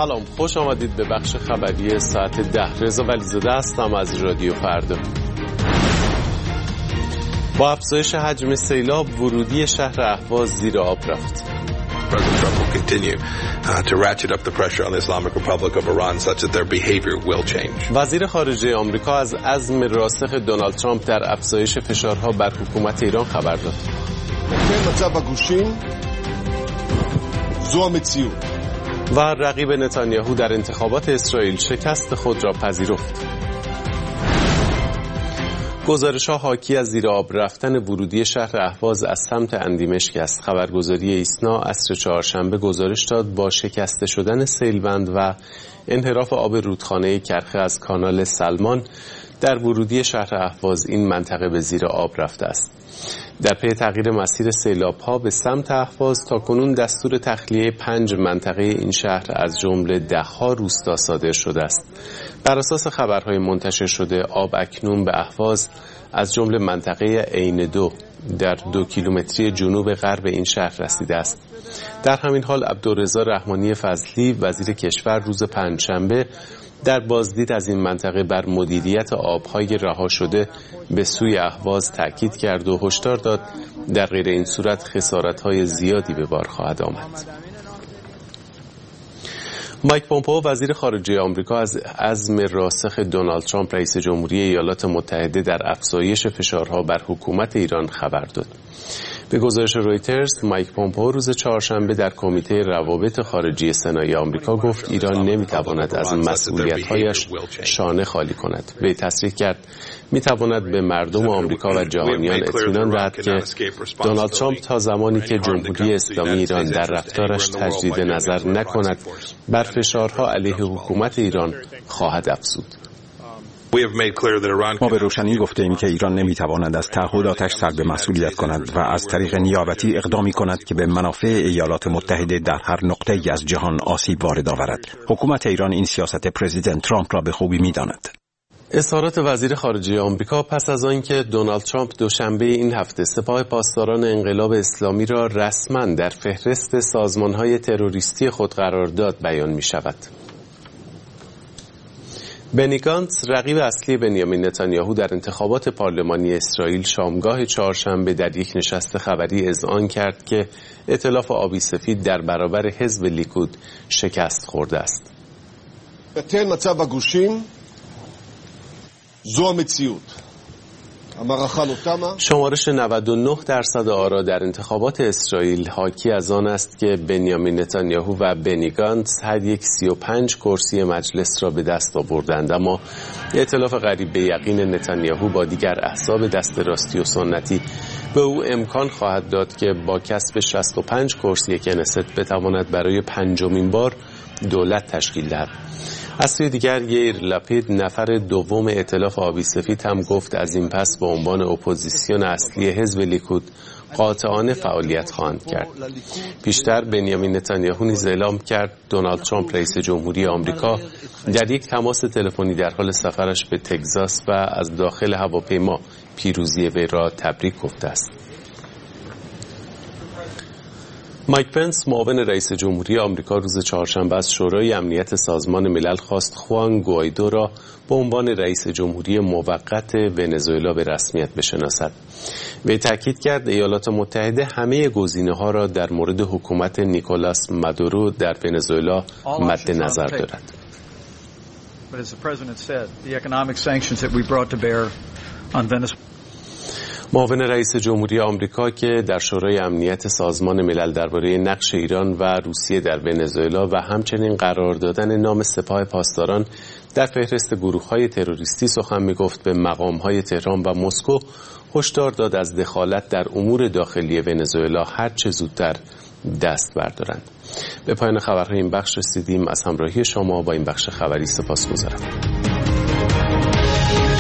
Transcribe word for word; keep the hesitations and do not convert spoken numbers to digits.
سلام، خوش آمدید به بخش خبری ساعت ده. رضا ولیزاده هستم از رادیو فردا. با افزایش حجم سیلاب ورودی شهر اهواز زیر آب رفت. President Trump will continue uh, to ratchet up the pressure on the Islamic Republic of Iran such that their behavior will change. وزیر خارجه آمریکا از عزم راسخ دونالد ترامپ در افزایش فشارها بر حکومت ایران خبر داد. و رقیب نتانیاهو در انتخابات اسرائیل شکست خود را پذیرفت. گزارش‌ها حاکی از زیر آب رفتن ورودی شهر اهواز از سمت اندیمشک است. خبرگزاری ایسنا عصر چهارشنبه گزارش داد با شکسته شدن سیلبند و انحراف آب رودخانه کرخه از کانال سلمان در ورودی شهر اهواز این منطقه به زیر آب رفته است. در پی تغییر مسیر سیلاب‌ها به سمت اهواز تاکنون دستور تخلیه پنج منطقه این شهر از جمله ده‌ها روستا صادر شده است. بر اساس خبرهای منتشر شده آب اکنون به اهواز از جمله منطقه عین دو در دو کیلومتری جنوب غرب این شهر رسیده است. در همین حال عبدالرضا رحمانی فضلی وزیر کشور روز پنجشنبه در بازدید از این منطقه بر مدیریت آبهای رها شده به سوی اهواز تأکید کرد و هشدار داد در غیر این صورت خسارت‌های زیادی به بار خواهد آمد. مایک پومپئو وزیر خارجه آمریکا از عزم راسخ دونالد ترامپ رئیس جمهوری ایالات متحده در افزایش فشارها بر حکومت ایران خبر داد. به گزارش رویترز، مایک پومپئو روز چهارشنبه در کمیته روابط خارجی سنای آمریکا گفت ایران نمیتواند از مسئولیت‌هایش شانه خالی کند. وی تصریح کرد میتواند به مردم آمریکا و جهانیان اطمینان دهد که دونالد ترامپ تا زمانی که جمهوری اسلامی ایران در رفتارش تجدید نظر نکند بر فشارها علیه حکومت ایران خواهد افزود. ما به روشنی گفته ایم که ایران نمیتواند از تعهداتش سلب مسئولیت کند و از طریق نیابتی اقدامی کند که به منافع ایالات متحده در هر نقطه‌ای از جهان آسیب وارد آورد. حکومت ایران این سیاست پرزیدنت ترامپ را به خوبی میداند. اظهارات وزیر خارجه آمریکا پس از آنکه دونالد ترامپ دوشنبه این هفته سپاه پاسداران انقلاب اسلامی را رسما در فهرست سازمان‌های تروریستی خود قرار داد بیان می‌شود. بنی گانتز رقیب اصلی بنیامین نتانیاهو در انتخابات پارلمانی اسرائیل شامگاه چهارشنبه در یک نشست خبری اذعان کرد که ائتلاف آبی سفید در برابر حزب لیکود شکست خورده است. מצב הגושים זו המציאות. شمارش نود و نه درصد آرا در انتخابات اسرائیل حاکی از آن است که بنیامین نتانیاهو و بنی گانتز هر یک سی و پنج کرسی مجلس را به دست آوردند، اما ائتلاف قریب به یقین نتانیاهو با دیگر احزاب دست راستی و سنتی به او امکان خواهد داد که با کسب شصت و پنج کرسی کنست بتواند برای پنجمین بار دولت تشکیل دهد. از سوی دیگر یایر لپید نفر دوم ائتلاف آبی سفید هم گفت از این پس به عنوان اپوزیسیون اصلی حزب لیکود قاطعانه فعالیت خواهند کرد. پیشتر بنیامین نتانیاهو نیز اعلام کرد دونالد ترامپ رئیس جمهوری آمریکا در یک تماس تلفنی در حال سفرش به تگزاس و از داخل هواپیما پیروزی وی را تبریک گفته است. مایک پنس معاون رئیس جمهوری آمریکا روز چهارشنبه از شورای امنیت سازمان ملل خواست خوان گوایدو را به عنوان رئیس جمهوری موقت ونزوئلا به رسمیت بشناسد. وی تاکید کرد ایالات متحده همه گزینه‌ها را در مورد حکومت نیکولاس مادورو در ونزوئلا مد نظر دارد. معاون رئیس جمهوری آمریکا که در شورای امنیت سازمان ملل درباره نقش ایران و روسیه در ونزوئلا و همچنین قرار دادن نام سپاه پاسداران در فهرست گروه‌های تروریستی سخن می‌گفت به مقام‌های تهران و مسکو هشدار داد از دخالت در امور داخلی ونزوئلا هر چه زودتر دست بردارند. به پایان خبرهای این بخش رسیدیم. از همراهی شما با این بخش خبری سپاسگزارم.